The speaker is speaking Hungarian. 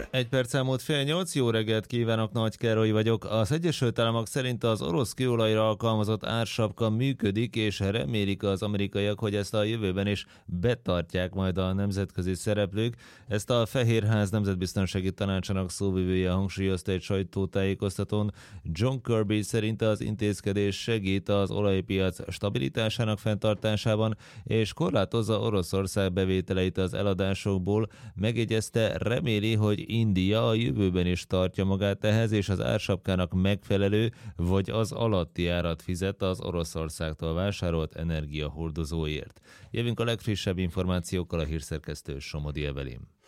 hír. 1 perc elmúlt 7:30, jó reggelt kívánok, Nagy Károly vagyok. Az Egyesült Államok szerint az orosz kőolajra alkalmazott ársapka működik, és remélik az amerikaiak, hogy ezt a jövőben is betartják majd a nemzetközi szereplők. Ezt a Fehérház nemzetbiztonsági tanácsának szóvivője hangsúlyozta egy sajtótájékoztatón. John Kirby szerint az intézkedés segít az olajpiac stabilitásának fenntartásában, és korlátozza Oroszország bevételeit az eladásokból. Megjegyezte, reméli, hogy India a jövőben is tartja magát ehhez, és az ársapkának megfelelő vagy az alatti árat fizet az Oroszországtól vásárolt energiahordozóért. Jövünk a legfrissebb információkkal, a hírszerkesztő Somodi Evelyn.